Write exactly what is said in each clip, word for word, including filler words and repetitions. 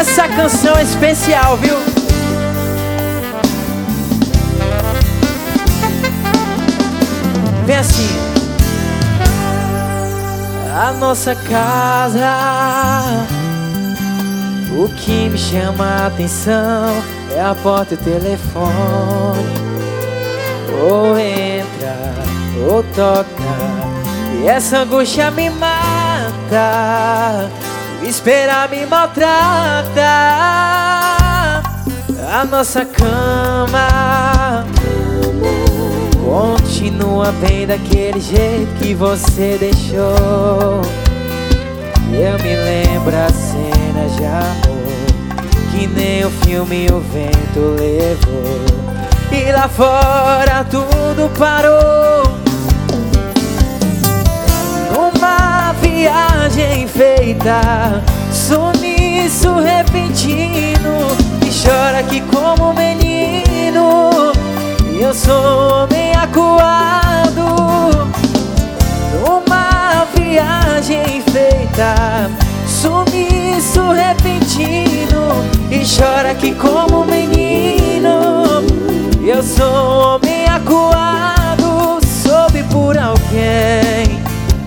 essa canção é especial, viu? Vem assim. A nossa casa, o que me chama a atenção é a porta e o telefone. Ou entra, ou toca, e essa angústia me mata. Esperar me maltrata. A nossa cama continua bem daquele jeito que você deixou. Eu me lembro as cenas de amor que nem o filme o vento levou. E lá fora tudo parou numa viagem feita, sumiço repentino. E chora aqui como um menino, e eu sou homem acuado. Numa viagem feita, sumiço repentino. E chora aqui como um menino, e eu sou homem acuado. Soube por alguém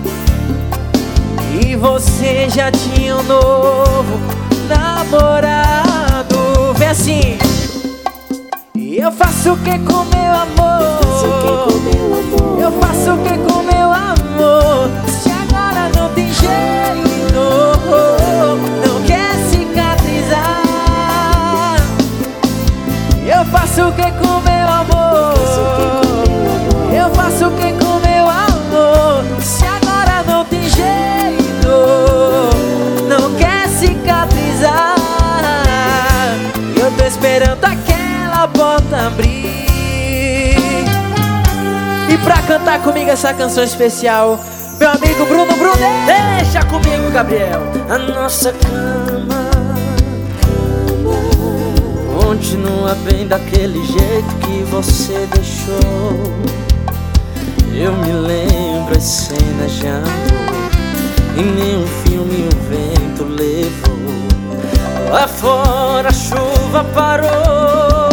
e você já tinha um novo namorado. Vem assim. E eu faço o que com meu amor? Eu faço o que com meu amor? Se agora não tem jeito, não quer cicatrizar. Eu faço o que com meu amor? Eu faço o que com meu amor? Se agora não tem jeito, não quer cicatrizar. Eu tô esperando aquela porta abrir. E pra cantar comigo essa canção especial, meu amigo Bruno Brunet. Deixa comigo, Gabriel. A nossa cama continua bem daquele jeito que você deixou. Eu me lembro as cenas de amor e nenhum filme o vento levou. Lá fora a chuva parou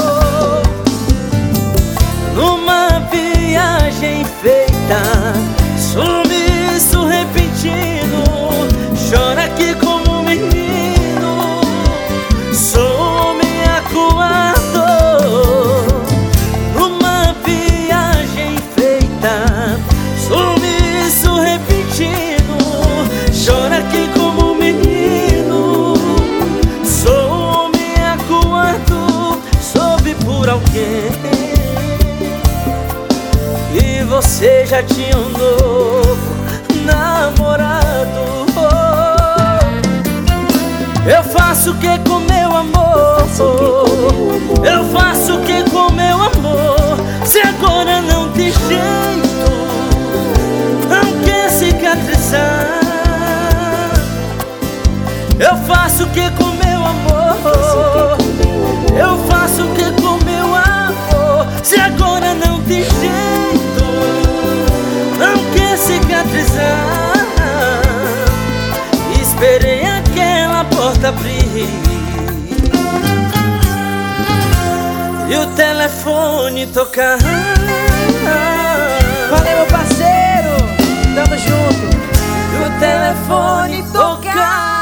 numa viagem feita, sumiço repentino. Chora aqui como um menino, sou homem acuado. Numa viagem feita, sumiço repentino. Chora aqui como um menino, sou homem acuado. Soube por alguém e você já tinha um novo namorado. Eu faço o que com meu amor? Eu faço o que com meu amor? Se agora não tem jeito, não quer cicatrizar. Eu faço o que com meu amor? Eu faço o que com meu amor? Se agora não tem jeito, não quer cicatrizar. Esperei aquela porta abrir e o telefone tocar. Valeu, meu parceiro, tamo junto. E o telefone tocar.